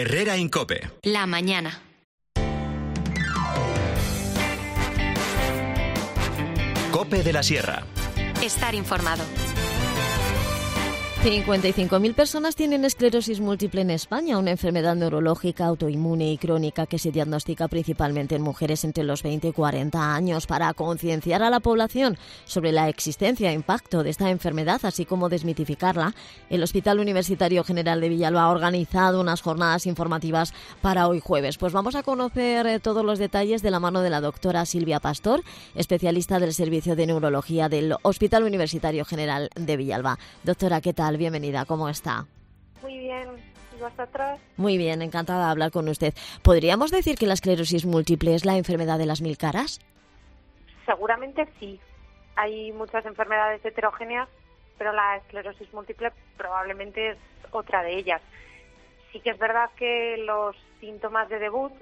Herrera en COPE. La mañana. COPE de la Sierra. Estar informado. 55.000 personas tienen esclerosis múltiple en España, una enfermedad neurológica autoinmune y crónica que se diagnostica principalmente en mujeres entre los 20 y 40 años. Para concienciar a la población sobre la existencia e impacto de esta enfermedad, así como desmitificarla, el Hospital Universitario General de Villalba ha organizado unas jornadas informativas para hoy jueves. Pues vamos a conocer todos los detalles de la mano de la doctora Silvia Pastor, especialista del Servicio de Neurología del Hospital Universitario General de Villalba. Doctora, ¿qué tal? Bienvenida, ¿cómo está? Muy bien, ¿y vosotros? Muy bien, encantada de hablar con usted. ¿Podríamos decir que la esclerosis múltiple es la enfermedad de las mil caras? Seguramente sí. Hay muchas enfermedades heterogéneas, pero la esclerosis múltiple probablemente es otra de ellas. Sí que es verdad que los síntomas de debut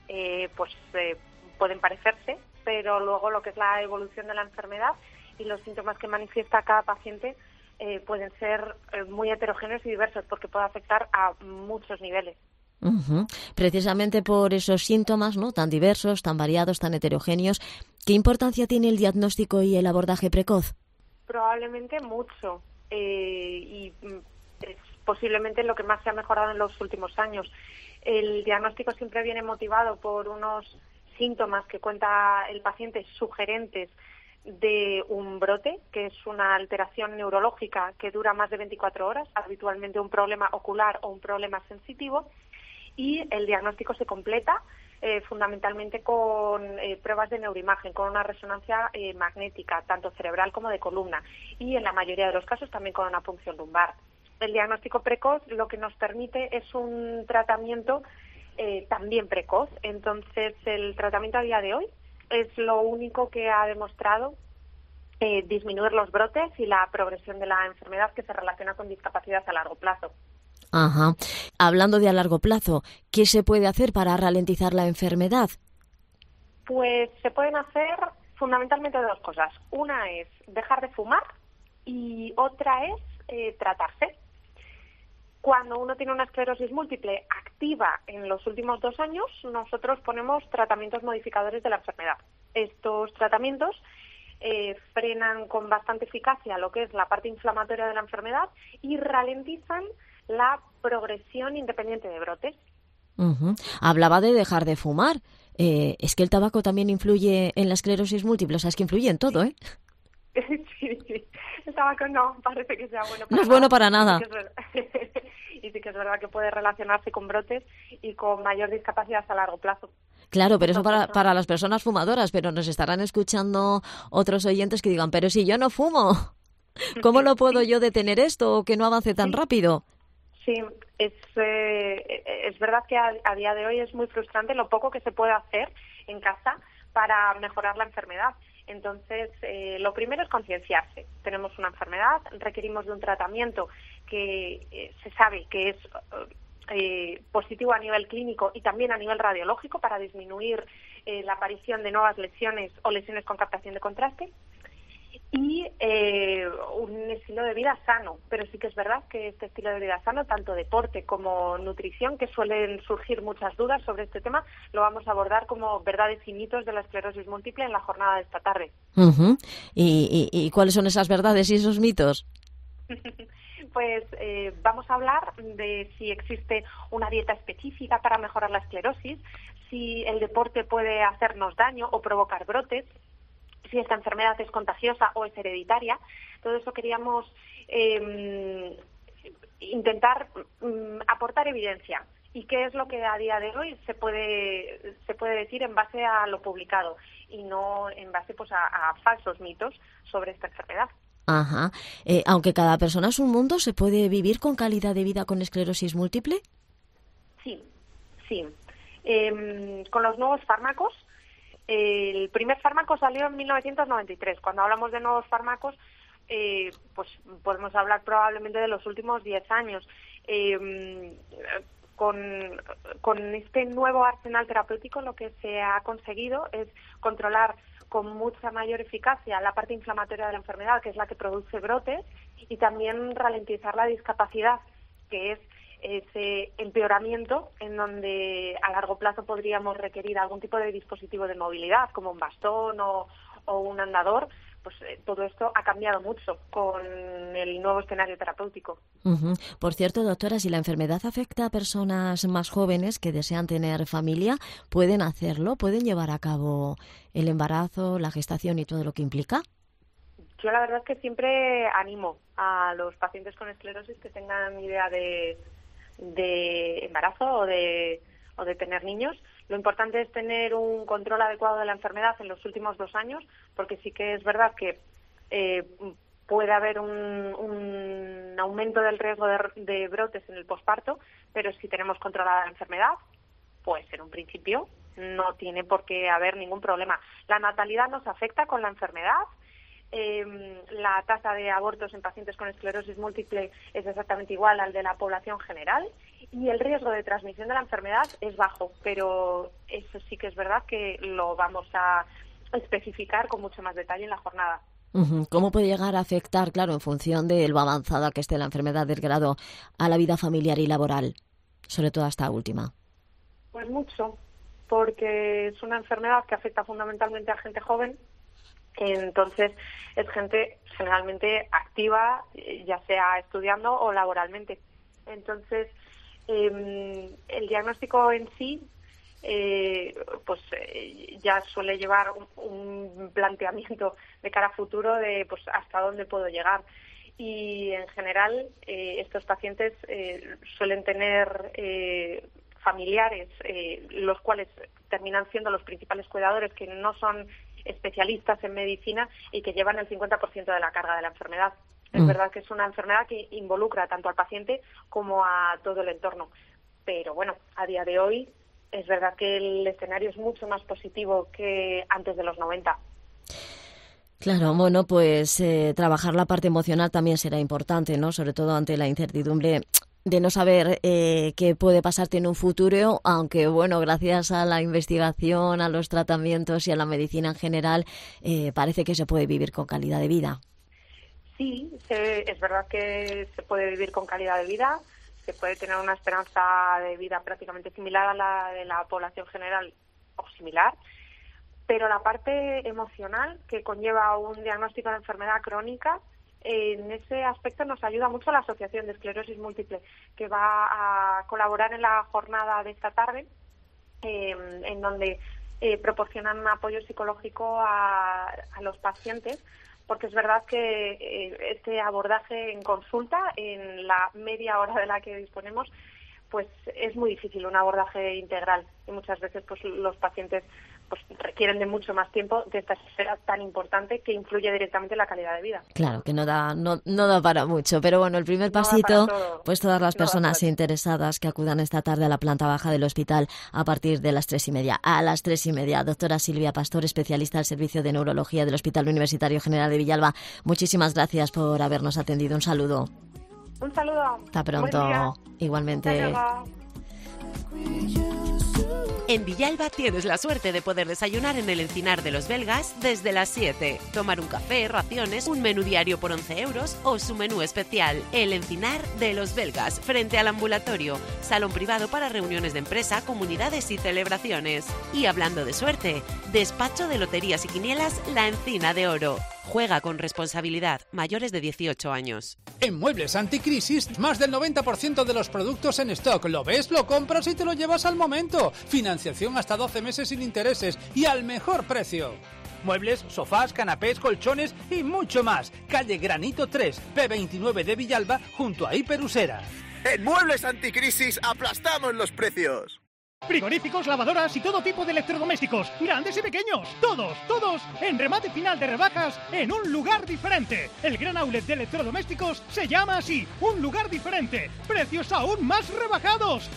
pueden parecerse, pero luego lo que es la evolución de la enfermedad y los síntomas que manifiesta cada paciente pueden ser muy heterogéneos y diversos porque puede afectar a muchos niveles. Uh-huh. Precisamente por esos síntomas, ¿no?, tan diversos, tan variados, tan heterogéneos, ¿qué importancia tiene el diagnóstico y el abordaje precoz? Probablemente mucho y es posiblemente lo que más se ha mejorado en los últimos años. El diagnóstico siempre viene motivado por unos síntomas que cuenta el paciente sugerentes de un brote, que es una alteración neurológica que dura más de 24 horas, habitualmente un problema ocular o un problema sensitivo, y el diagnóstico se completa fundamentalmente con pruebas de neuroimagen, con una resonancia magnética, tanto cerebral como de columna, y en la mayoría de los casos también con una punción lumbar. El diagnóstico precoz lo que nos permite es un tratamiento también precoz. Entonces, el tratamiento a día de hoy es lo único que ha demostrado disminuir los brotes y la progresión de la enfermedad que se relaciona con discapacidad a largo plazo. Ajá. Hablando de a largo plazo, ¿qué se puede hacer para ralentizar la enfermedad? Pues se pueden hacer fundamentalmente dos cosas. Una es dejar de fumar y otra es tratarse. Cuando uno tiene una esclerosis múltiple activa en los últimos 2 años, nosotros ponemos tratamientos modificadores de la enfermedad. Estos tratamientos frenan con bastante eficacia lo que es la parte inflamatoria de la enfermedad y ralentizan la progresión independiente de brotes. Uh-huh. Hablaba de dejar de fumar. Es que el tabaco también influye en la esclerosis múltiple, o sea, es que influye en todo, ¿eh? Sí, el tabaco no parece que sea bueno para nada. No es bueno para nada. Y sí que es verdad que puede relacionarse con brotes y con mayor discapacidad a largo plazo. Claro, pero eso para las personas fumadoras, pero nos estarán escuchando otros oyentes que digan, pero si yo no fumo, ¿cómo no puedo yo detener esto o que no avance tan rápido? Sí, es verdad que a día de hoy es muy frustrante lo poco que se puede hacer en casa para mejorar la enfermedad. Entonces, lo primero es concienciarse. Tenemos una enfermedad, requerimos de un tratamiento que se sabe que es positivo a nivel clínico y también a nivel radiológico para disminuir la aparición de nuevas lesiones o lesiones con captación de contraste. Y un estilo de vida sano, pero sí que es verdad que este estilo de vida sano, tanto deporte como nutrición, que suelen surgir muchas dudas sobre este tema, lo vamos a abordar como verdades y mitos de la esclerosis múltiple en la jornada de esta tarde. Uh-huh. ¿Y cuáles son esas verdades y esos mitos? Pues vamos a hablar de si existe una dieta específica para mejorar la esclerosis, si el deporte puede hacernos daño o provocar brotes, si esta enfermedad es contagiosa o es hereditaria. Todo eso queríamos intentar aportar evidencia. ¿Y qué es lo que a día de hoy se puede decir en base a lo publicado y no en base pues a falsos mitos sobre esta enfermedad? Ajá. Aunque cada persona es un mundo, ¿se puede vivir con calidad de vida con esclerosis múltiple? Sí. Con los nuevos fármacos, el primer fármaco salió en 1993. Cuando hablamos de nuevos fármacos, pues podemos hablar probablemente de los últimos 10 años. Con este nuevo arsenal terapéutico lo que se ha conseguido es controlar con mucha mayor eficacia la parte inflamatoria de la enfermedad, que es la que produce brotes, y también ralentizar la discapacidad, que es ese empeoramiento en donde a largo plazo podríamos requerir algún tipo de dispositivo de movilidad, como un bastón o un andador. Pues todo esto ha cambiado mucho con el nuevo escenario terapéutico. Por cierto, doctora, si la enfermedad afecta a personas más jóvenes que desean tener familia, ¿pueden hacerlo? ¿Pueden llevar a cabo el embarazo, la gestación y todo lo que implica? Yo la verdad es que siempre animo a los pacientes con esclerosis que tengan idea de embarazo o de tener niños. Lo importante es tener un control adecuado de la enfermedad en los últimos 2 años, porque sí que es verdad que puede haber un aumento del riesgo de brotes en el posparto, pero si tenemos controlada la enfermedad, pues en un principio no tiene por qué haber ningún problema. La natalidad nos afecta con la enfermedad. La tasa de abortos en pacientes con esclerosis múltiple es exactamente igual al de la población general y el riesgo de transmisión de la enfermedad es bajo, pero eso sí que es verdad que lo vamos a especificar con mucho más detalle en la jornada. ¿Cómo puede llegar a afectar, claro, en función de lo avanzada que esté la enfermedad del grado, a la vida familiar y laboral, sobre todo a esta última? Pues mucho, porque es una enfermedad que afecta fundamentalmente a gente joven. Entonces, es gente generalmente activa, ya sea estudiando o laboralmente. Entonces, el diagnóstico en sí, ya suele llevar un planteamiento de cara a futuro de pues hasta dónde puedo llegar. Y, en general, estos pacientes suelen tener familiares, los cuales terminan siendo los principales cuidadores, que no son especialistas en medicina y que llevan el 50% de la carga de la enfermedad. Es verdad que es una enfermedad que involucra tanto al paciente como a todo el entorno. Pero bueno, a día de hoy es verdad que el escenario es mucho más positivo que antes de los 90. Claro, bueno, pues trabajar la parte emocional también será importante, ¿no? Sobre todo ante la incertidumbre de no saber qué puede pasarte en un futuro, aunque, bueno, gracias a la investigación, a los tratamientos y a la medicina en general, parece que se puede vivir con calidad de vida. Sí, es verdad que se puede vivir con calidad de vida, se puede tener una esperanza de vida prácticamente similar a la de la población general o similar, pero la parte emocional que conlleva un diagnóstico de enfermedad crónica, en ese aspecto nos ayuda mucho la Asociación de Esclerosis Múltiple, que va a colaborar en la jornada de esta tarde, en donde proporcionan un apoyo psicológico a los pacientes, porque es verdad que este abordaje en consulta, en la media hora de la que disponemos, pues es muy difícil un abordaje integral y muchas veces pues los pacientes pues requieren de mucho más tiempo de esta esfera tan importante que influye directamente en la calidad de vida. Claro, que no da para mucho, pero bueno, el primer pasito, pues todas las personas interesadas que acudan esta tarde a la planta baja del hospital a partir de las 3:30. A las 3:30, doctora Silvia Pastor, especialista del Servicio de Neurología del Hospital Universitario General de Villalba. Muchísimas gracias por habernos atendido. Un saludo. Un saludo. Hasta pronto. Igualmente. En Villalba tienes la suerte de poder desayunar en el Encinar de los Belgas desde las 7. Tomar un café, raciones, un menú diario por 11 euros o su menú especial. El Encinar de los Belgas, frente al ambulatorio. Salón privado para reuniones de empresa, comunidades y celebraciones. Y hablando de suerte, despacho de loterías y quinielas La Encina de Oro. Juega con responsabilidad. Mayores de 18 años. En Muebles Anticrisis, más del 90% de los productos en stock. Lo ves, lo compras y te lo llevas al momento. Financiación hasta 12 meses sin intereses y al mejor precio. Muebles, sofás, canapés, colchones y mucho más. Calle Granito 3, P29 de Villalba, junto a Hiperusera. En Muebles Anticrisis aplastamos los precios. Frigoríficos, lavadoras y todo tipo de electrodomésticos, grandes y pequeños, todos, en remate final de rebajas en un lugar diferente. El gran outlet de electrodomésticos se llama así, un lugar diferente. Precios aún más rebajados,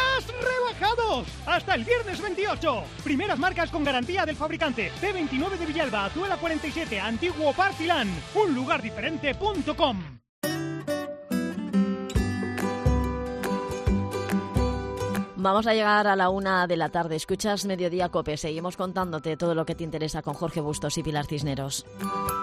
hasta el viernes 28. Primeras marcas con garantía del fabricante. P29 de Villalba, Atuela 47, Antiguo Partilán, unlugardiferente.com. Vamos a llegar a la 1 de la tarde. Escuchas Mediodía COPE. Seguimos contándote todo lo que te interesa con Jorge Bustos y Pilar Cisneros.